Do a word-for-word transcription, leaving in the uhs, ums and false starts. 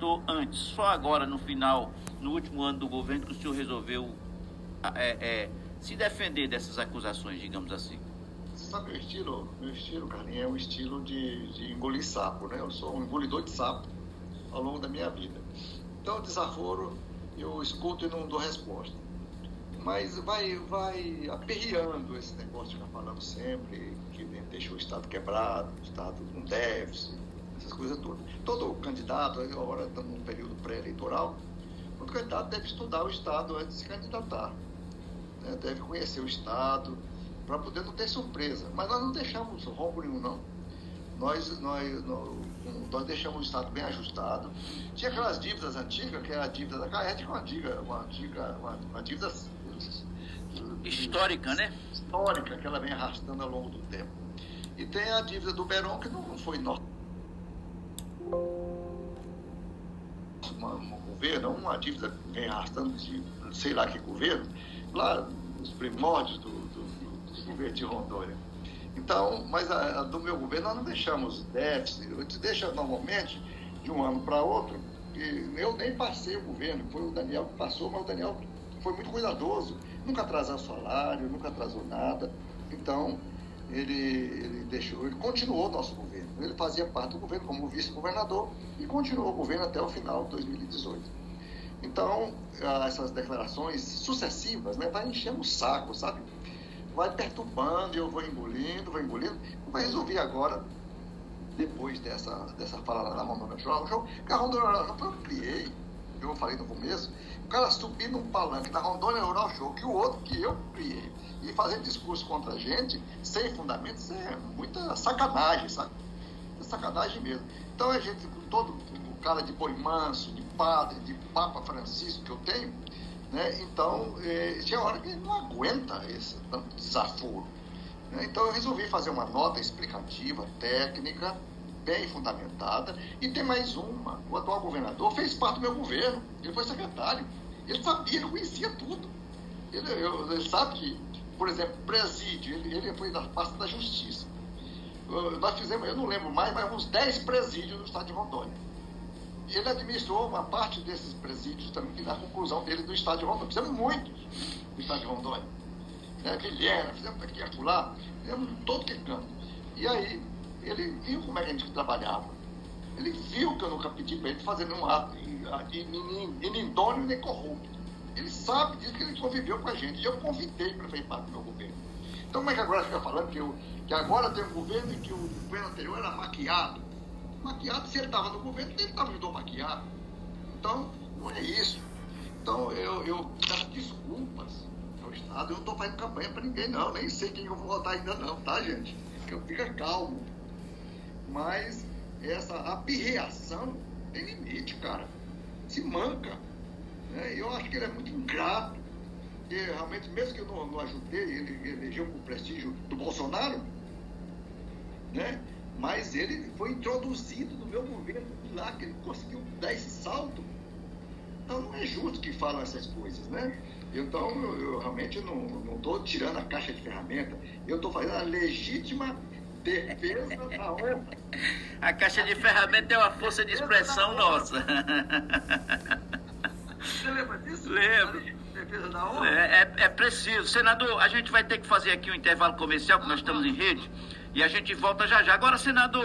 tentou antes, só agora no final, no último ano do governo, que o senhor resolveu é, é, se defender dessas acusações, digamos assim? Sabe meu estilo? Meu estilo, Carlinhos, é um estilo de, de engolir sapo, né? Eu sou um engolidor de sapo ao longo da minha vida. Então, desaforo, eu escuto e não dou resposta. Mas vai, vai aperreando esse negócio de ficar falando sempre que deixa o Estado quebrado, o Estado com déficit, essas coisas todas. Todo candidato, agora estamos num período pré-eleitoral, todo candidato deve estudar o Estado antes de se candidatar, né? Deve conhecer o Estado, para poder não ter surpresa. Mas nós não deixamos rombo nenhum, não. Nós, nós, nós, nós deixamos o Estado bem ajustado. Tinha aquelas dívidas antigas, que era a dívida da Caete, uma dívida, uma dívida, uma, uma dívida histórica, né? Histórica, que ela vem arrastando ao longo do tempo. E tem a dívida do Beron, que não foi nosso governo, uma dívida que vem arrastando de sei lá que governo, lá nos primórdios do, do, do governo de Rondônia. Então, mas a, a do meu governo nós não deixamos déficit, a gente deixa normalmente de um ano para outro, e eu nem passei o governo, foi o Daniel que passou, mas o Daniel foi muito cuidadoso, nunca atrasou salário, nunca atrasou nada. Então, ele, ele deixou, ele continuou o nosso governo. Ele fazia parte do governo como vice-governador e continuou o governo até o final de dois mil e dezoito. Então, essas declarações sucessivas, né, vai enchendo o saco, sabe? Vai perturbando, eu vou engolindo, vou engolindo. Vai resolver agora, depois dessa, dessa fala lá da Rondônia Rural Show, que a Rondônia Rural Show eu criei, eu falei no começo, o cara subir num palanque da Rondônia Rural Show, que o outro que eu criei, e fazer discurso contra a gente, sem fundamentos, é muita sacanagem, sabe? É sacanagem mesmo. Então a gente, com todo o cara de boi manso, de padre, de Papa Francisco que eu tenho, né? Então, é, tinha hora que ele não aguenta esse tanto desaforo. Né? Então eu resolvi fazer uma nota explicativa, técnica, bem fundamentada, e tem mais uma. O atual governador fez parte do meu governo, ele foi secretário, ele sabia, ele conhecia tudo. Ele, eu, ele sabe que, por exemplo, presídio, ele, ele foi da pasta da Justiça. Eu, nós fizemos, eu não lembro mais, mas uns dez presídios no estado de Rondônia. Ele administrou uma parte desses presídios também, que na conclusão dele do estado de Rondônia. Fizemos muitos no estado de Rondônia. Né? Vilhena, fizemos aqui e acolá, fizemos em todo que canto. E aí, ele viu como é que a gente trabalhava. Ele viu que eu nunca pedi para ele fazer nenhum ato inidôneo nem corrupto. Ele sabe disso, que ele conviveu com a gente. E eu convidei para fazer parte do meu governo. Então, como é que agora fica falando que, eu, que agora tem um governo e que o governo anterior era maquiado? Maquiado, se ele estava no governo, ele estava ajudando maquiado. Então, não é isso. Então, eu, eu peço desculpas ao Estado. Eu não estou fazendo campanha para ninguém, não. Nem sei quem eu vou votar ainda, não, tá, gente? Que eu fica calmo. Mas essa apirreação tem limite, cara. Se manca. Né? Eu acho que ele é muito ingrato. Porque realmente, mesmo que eu não, não ajudei, ele elegeu com o prestígio do Bolsonaro, né? Mas ele foi introduzido no meu governo lá, que ele conseguiu dar esse salto. Então não é justo que falam essas coisas, né? Então eu, eu realmente não estou tirando a caixa de ferramenta, eu estou fazendo a legítima defesa da honra. A caixa de ferramenta é uma força de expressão nossa. Você lembra disso? Lembro. Defesa da honra? É, é, é preciso. Senador, a gente vai ter que fazer aqui um intervalo comercial, que nós estamos em rede, e a gente volta já já. Agora, senador...